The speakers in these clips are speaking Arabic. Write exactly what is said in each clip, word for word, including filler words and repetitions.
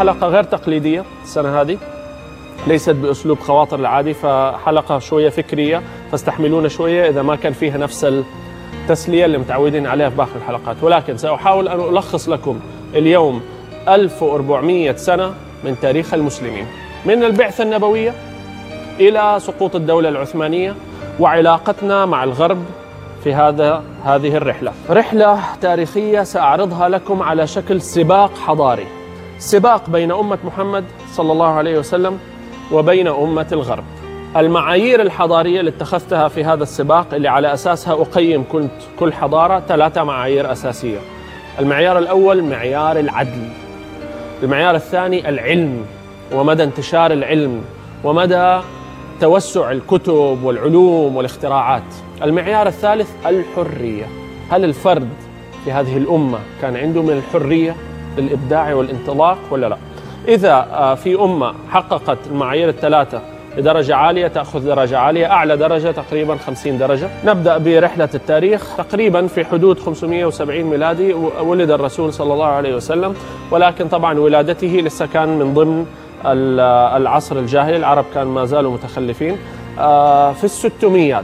حلقة غير تقليدية السنة هذه، ليست بأسلوب خواطر العادي، فحلقة شوية فكرية، فاستحملونا شوية إذا ما كان فيها نفس التسلية اللي متعودين عليها في باقي الحلقات. ولكن سأحاول أن ألخص لكم اليوم ألف وأربعمئة سنة من تاريخ المسلمين، من البعثة النبوية إلى سقوط الدولة العثمانية، وعلاقتنا مع الغرب في هذا هذه الرحلة. رحلة تاريخية سأعرضها لكم على شكل سباق حضاري، سباق بين أمة محمد صلى الله عليه وسلم وبين أمة الغرب. المعايير الحضارية اللي اتخذتها في هذا السباق، اللي على أساسها أقيم كنت كل حضارة، ثلاثة معايير أساسية. المعيار الأول معيار العدل، المعيار الثاني العلم ومدى انتشار العلم ومدى توسع الكتب والعلوم والاختراعات. المعيار الثالث الحرية، هل الفرد في هذه الأمة كان عنده من الحرية للإبداع والانطلاق ولا لا؟ إذا في أمة حققت المعايير الثلاثة بدرجة عالية تأخذ درجة عالية، أعلى درجة تقريبا خمسين درجة. نبدأ برحلة التاريخ. تقريبا في حدود خمسمئة وسبعين ميلادي ولد الرسول صلى الله عليه وسلم، ولكن طبعا ولادته لسه كان من ضمن العصر الجاهلي، العرب كان ما زالوا متخلفين. في الستميات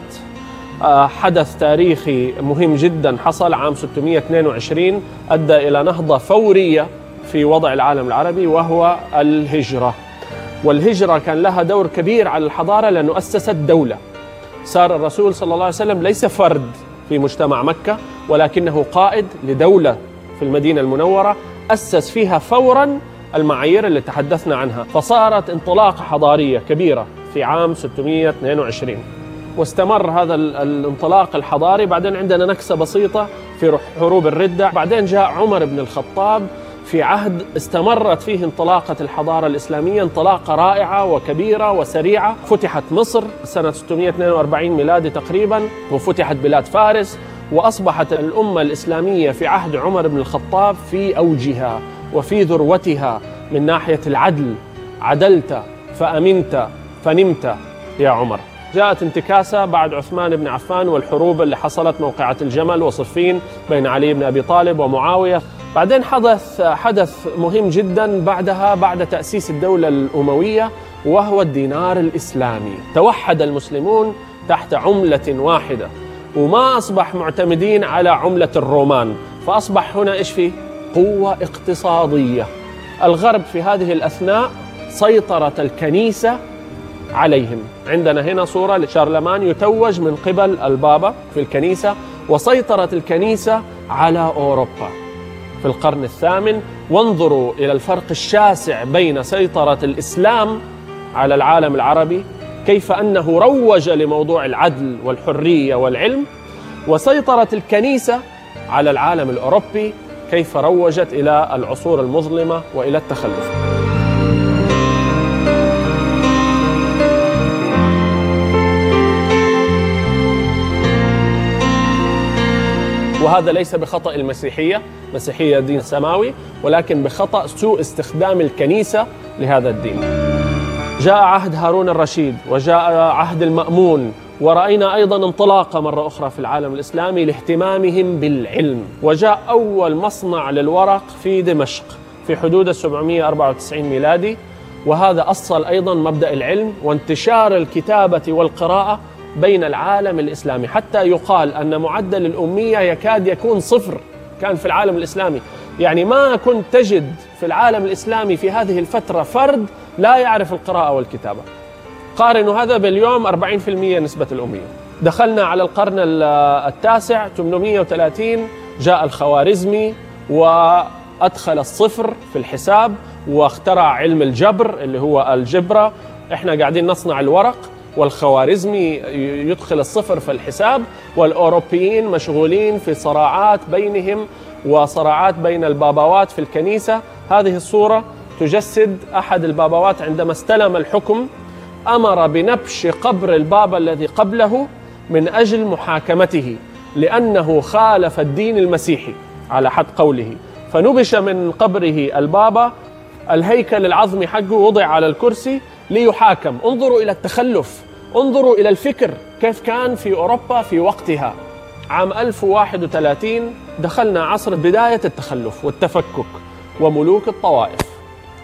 حدث تاريخي مهم جدا حصل عام ستمئة واثنين وعشرين، أدى إلى نهضة فورية في وضع العالم العربي، وهو الهجرة. والهجرة كان لها دور كبير على الحضارة لأنه أسست دولة. صار الرسول صلى الله عليه وسلم ليس فرد في مجتمع مكة، ولكنه قائد لدولة في المدينة المنورة أسس فيها فورا المعايير اللي تحدثنا عنها، فصارت انطلاقة حضارية كبيرة في عام ستمئة واثنين وعشرين، واستمر هذا الانطلاق الحضاري. بعدين عندنا نكسة بسيطة في حروب الردة، بعدين جاء عمر بن الخطاب في عهد استمرت فيه انطلاقة الحضارة الإسلامية انطلاقة رائعة وكبيرة وسريعة. فتحت مصر سنة ستمئة واثنين وأربعين ميلادي تقريبا، وفتحت بلاد فارس، وأصبحت الأمة الإسلامية في عهد عمر بن الخطاب في أوجها وفي ذروتها من ناحية العدل. عدلت فأمنت فنمت يا عمر. جاءت انتكاسة بعد عثمان بن عفان والحروب اللي حصلت، موقعة الجمل وصفين بين علي بن أبي طالب ومعاوية. بعدين حدث حدث مهم جدا بعدها، بعد تأسيس الدولة الأموية، وهو الدينار الإسلامي. توحد المسلمون تحت عملة واحدة، وما أصبح معتمدين على عملة الرومان، فأصبح هنا إيش فيه؟ قوة اقتصادية. الغرب في هذه الأثناء سيطرت الكنيسة عليهم. عندنا هنا صورة لشارلمان يتوج من قبل البابا في الكنيسة، وسيطرت الكنيسة على أوروبا في القرن الثامن. وانظروا إلى الفرق الشاسع بين سيطرة الإسلام على العالم العربي، كيف أنه روج لموضوع العدل والحرية والعلم، وسيطرة الكنيسة على العالم الأوروبي كيف روجت إلى العصور المظلمة وإلى التخلف. وهذا ليس بخطأ المسيحية، المسيحية دين سماوي، ولكن بخطأ سوء استخدام الكنيسة لهذا الدين. جاء عهد هارون الرشيد وجاء عهد المأمون، ورأينا أيضا انطلاقة مرة أخرى في العالم الإسلامي لاهتمامهم بالعلم. وجاء أول مصنع للورق في دمشق في حدود سبعمئة وأربعة وتسعين ميلادي، وهذا أصل أيضا مبدأ العلم وانتشار الكتابة والقراءة بين العالم الإسلامي، حتى يقال أن معدل الأمية يكاد يكون صفر كان في العالم الإسلامي. يعني ما كنت تجد في العالم الإسلامي في هذه الفترة فرد لا يعرف القراءة والكتابة. قارنوا هذا باليوم أربعين بالمئة نسبة الأمية. دخلنا على القرن التاسع ثمانمئة وثلاثين، جاء الخوارزمي وأدخل الصفر في الحساب واخترع علم الجبر اللي هو الجبرة. احنا قاعدين نصنع الورق، والخوارزمي يدخل الصفر في الحساب، والأوروبيين مشغولين في صراعات بينهم وصراعات بين البابوات في الكنيسة. هذه الصورة تجسد أحد البابوات عندما استلم الحكم أمر بنبش قبر البابا الذي قبله من أجل محاكمته، لأنه خالف الدين المسيحي على حد قوله، فنبش من قبره البابا. الهيكل العظمي حقه وضع على الكرسي ليحاكم. انظروا إلى التخلف، انظروا إلى الفكر كيف كان في أوروبا في وقتها. عام ألف وواحد وثلاثين دخلنا عصر بداية التخلف والتفكك وملوك الطوائف.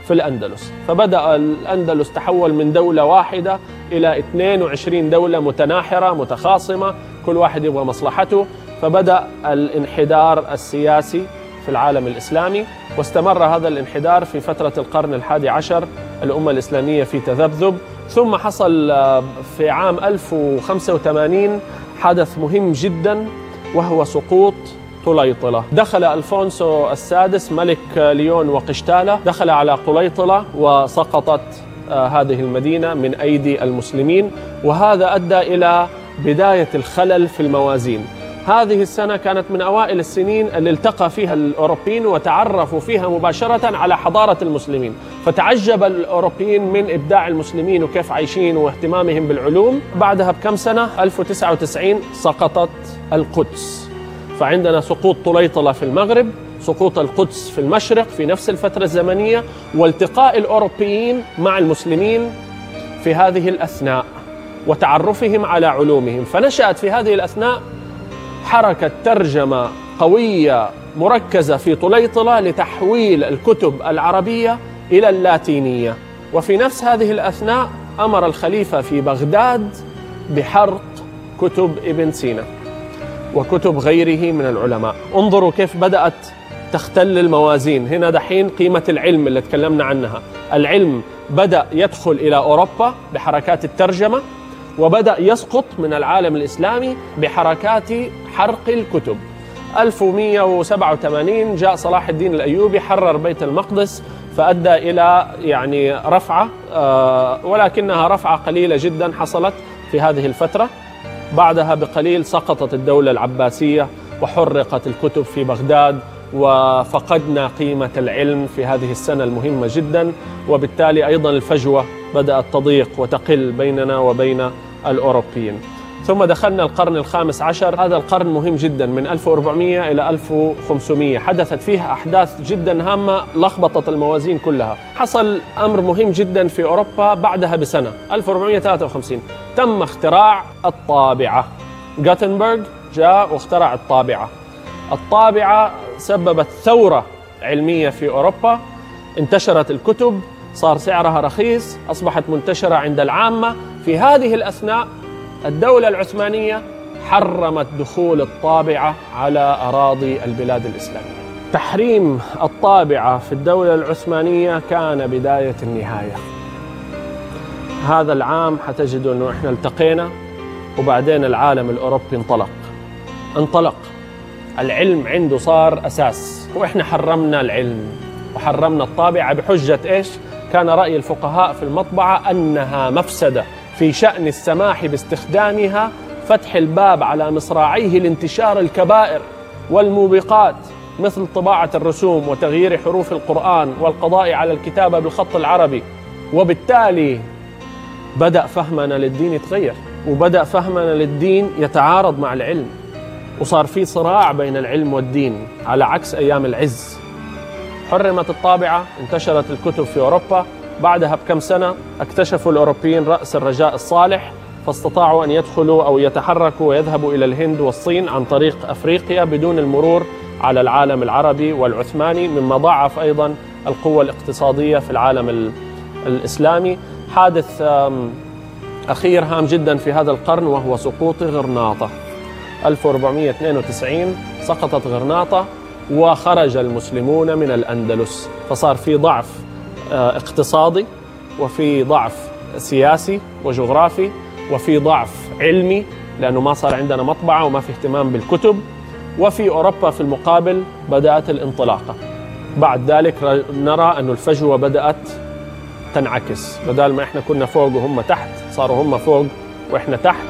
في الأندلس. فبدأ الأندلس تحول من دولة واحدة إلى اثنين وعشرين دولة متناحرة متخاصمة، كل واحد يبغى مصلحته. فبدأ الانحدار السياسي في العالم الإسلامي، واستمر هذا الانحدار في فترة القرن الحادي عشر، الأمة الإسلامية في تذبذب. ثم حصل في عام ألف وخمسة وثمانين حدث مهم جدا، وهو سقوط طليطلة. دخل ألفونسو السادس ملك ليون وقشتالة، دخل على طليطلة وسقطت هذه المدينة من أيدي المسلمين، وهذا أدى إلى بداية الخلل في الموازين. هذه السنة كانت من أوائل السنين اللي التقى فيها الأوروبيين وتعرفوا فيها مباشرة على حضارة المسلمين، فتعجب الأوروبيين من إبداع المسلمين وكيف عايشين واهتمامهم بالعلوم. بعدها بكم سنة ألف وتسعة وتسعين سقطت القدس، فعندنا سقوط طليطلة في المغرب، سقوط القدس في المشرق في نفس الفترة الزمنية، والتقاء الأوروبيين مع المسلمين في هذه الأثناء وتعرفهم على علومهم. فنشأت في هذه الأثناء حركة ترجمة قوية مركزة في طليطلة لتحويل الكتب العربية إلى اللاتينية. وفي نفس هذه الأثناء أمر الخليفة في بغداد بحرق كتب ابن سينا وكتب غيره من العلماء. انظروا كيف بدأت تختل الموازين. هنا دحين قيمة العلم اللي تكلمنا عنها، العلم بدأ يدخل إلى أوروبا بحركات الترجمة، وبدأ يسقط من العالم الإسلامي بحركات حرق الكتب. ألف ومئة وسبعة وثمانين جاء صلاح الدين الأيوبي حرر بيت المقدس، فأدى إلى يعني رفعة، ولكنها رفعة قليلة جدا حصلت في هذه الفترة. بعدها بقليل سقطت الدولة العباسية وحرقت الكتب في بغداد، وفقدنا قيمة العلم في هذه السنة المهمة جدا، وبالتالي أيضا الفجوة بدأت تضيق وتقل بيننا وبين الأوروبيين. ثم دخلنا القرن الخامس عشر، هذا القرن مهم جدا من ألف وأربعمئة إلى ألف وخمسمئة، حدثت فيها أحداث جدا هامة لخبطت الموازين كلها. حصل أمر مهم جدا في أوروبا بعدها بسنة ألف وأربعمئة وثلاثة وخمسين، تم اختراع الطابعة. غوتنبرغ جاء واخترع الطابعة. الطابعة سببت ثورة علمية في أوروبا، انتشرت الكتب، صار سعرها رخيص، أصبحت منتشرة عند العامة. في هذه الأثناء الدولة العثمانية حرمت دخول الطابعة على أراضي البلاد الإسلامية. تحريم الطابعة في الدولة العثمانية كان بداية النهاية. هذا العام حتجدوا أنه إحنا التقينا، وبعدين العالم الأوروبي انطلق انطلق العلم عنده صار أساس، وإحنا حرمنا العلم وحرمنا الطابعة بحجة إيش؟ كان رأي الفقهاء في المطبعة أنها مفسدة في شأن السماح باستخدامها، فتح الباب على مصراعيه لانتشار الكبائر والموبقات مثل طباعة الرسوم وتغيير حروف القرآن والقضاء على الكتابة بالخط العربي. وبالتالي بدأ فهمنا للدين يتغير، وبدأ فهمنا للدين يتعارض مع العلم، وصار في صراع بين العلم والدين على عكس أيام العز. حرمت الطابعة، انتشرت الكتب في أوروبا. بعدها بكم سنة اكتشفوا الأوروبيين رأس الرجاء الصالح، فاستطاعوا أن يدخلوا أو يتحركوا ويذهبوا إلى الهند والصين عن طريق أفريقيا بدون المرور على العالم العربي والعثماني، مما ضاعف أيضا القوة الاقتصادية في العالم الإسلامي. حادث أخير هام جدا في هذا القرن وهو سقوط غرناطة. ألف وأربعمئة واثنين وتسعين سقطت غرناطة وخرج المسلمون من الأندلس، فصار في ضعف اقتصادي، وفي ضعف سياسي وجغرافي، وفي ضعف علمي لأنه ما صار عندنا مطبعة وما في اهتمام بالكتب. وفي أوروبا في المقابل بدأت الانطلاقة. بعد ذلك نرى أن الفجوة بدأت تنعكس، بدل ما إحنا كنا فوق وهم تحت صاروا هم فوق وإحنا تحت.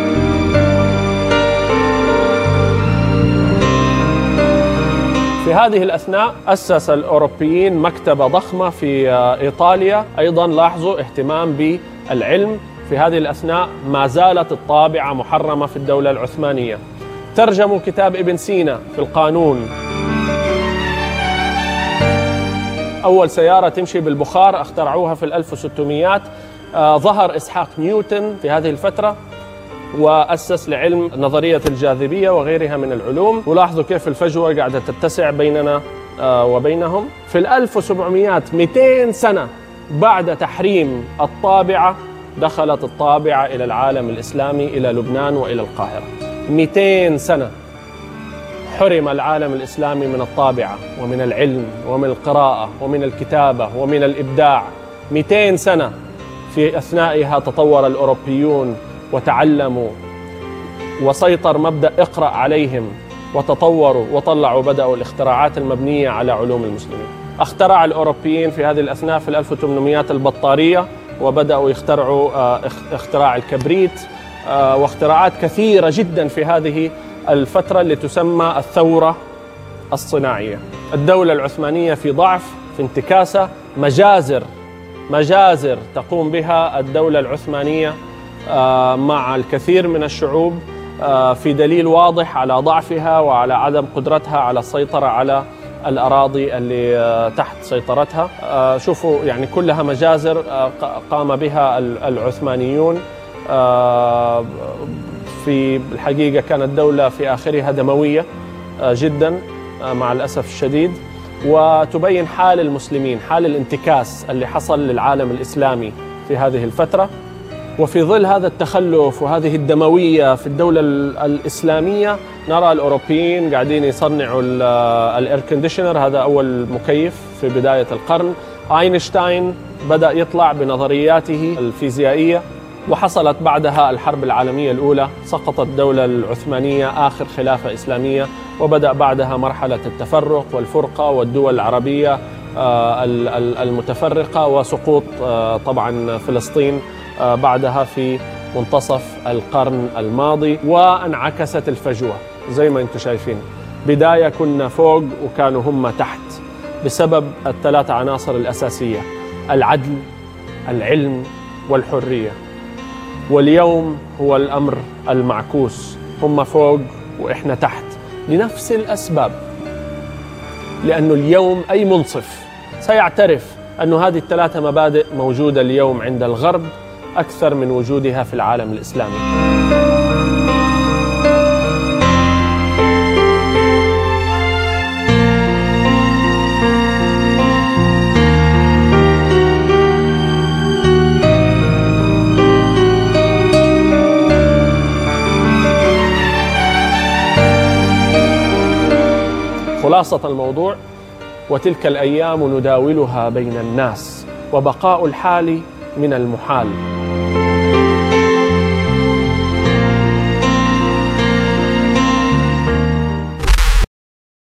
في هذه الأثناء أسس الأوروبيين مكتبة ضخمة في إيطاليا، أيضا لاحظوا اهتمام بالعلم. في هذه الأثناء ما زالت الطابعة محرمة في الدولة العثمانية. ترجموا كتاب ابن سينا في القانون. أول سيارة تمشي بالبخار اخترعوها في الألف وستمئات. آه ظهر إسحاق نيوتن في هذه الفترة وأسس لعلم نظرية الجاذبية وغيرها من العلوم. ولاحظوا كيف الفجوة قاعدة تتسع بيننا وبينهم. في الألف وسبعمائة مئتين سنة بعد تحريم الطابعة دخلت الطابعة إلى العالم الإسلامي، إلى لبنان وإلى القاهرة. مئتين سنة حرم العالم الإسلامي من الطابعة ومن العلم ومن القراءة ومن الكتابة ومن الإبداع. مئتين سنة في أثنائها تطور الأوروبيون وتعلموا وسيطر مبدأ اقرأ عليهم وتطوروا وطلعوا بدأوا الاختراعات المبنية على علوم المسلمين. اخترع الأوروبيين في هذه الأثناء في الألف وثمانمائة البطارية، وبدأوا يخترعوا اختراع الكبريت واختراعات كثيرة جدا في هذه الفترة اللي تسمى الثورة الصناعية. الدولة العثمانية في ضعف، في انتكاسة، مجازر مجازر تقوم بها الدولة العثمانية مع الكثير من الشعوب، في دليل واضح على ضعفها وعلى عدم قدرتها على السيطرة على الأراضي اللي تحت سيطرتها. شوفوا يعني كلها مجازر قام بها العثمانيون. في الحقيقة كانت دولة في آخرها دموية جدا مع الأسف الشديد، وتبين حال المسلمين، حال الانتكاس اللي حصل للعالم الإسلامي في هذه الفترة. وفي ظل هذا التخلف وهذه الدموية في الدولة الإسلامية نرى الأوروبيين قاعدين يصنعوا الإير كونديشنر، هذا أول مكيف في بداية القرن. أينشتاين بدأ يطلع بنظرياته الفيزيائية، وحصلت بعدها الحرب العالمية الأولى، سقطت الدولة العثمانية آخر خلافة إسلامية، وبدأ بعدها مرحلة التفرق والفرقة والدول العربية المتفرقة، وسقوط طبعا فلسطين بعدها في منتصف القرن الماضي. وانعكست الفجوة زي ما انتم شايفين، بداية كنا فوق وكانوا هم تحت بسبب الثلاث عناصر الأساسية: العدل، العلم، والحرية. واليوم هو الأمر المعكوس، هم فوق وإحنا تحت لنفس الأسباب. لأنه اليوم أي منصف سيعترف أن هذه الثلاثة مبادئ موجودة اليوم عند الغرب أكثر من وجودها في العالم الإسلامي. خلاصة الموضوع: وتلك الأيام نداولها بين الناس، وبقاء الحال من المحال.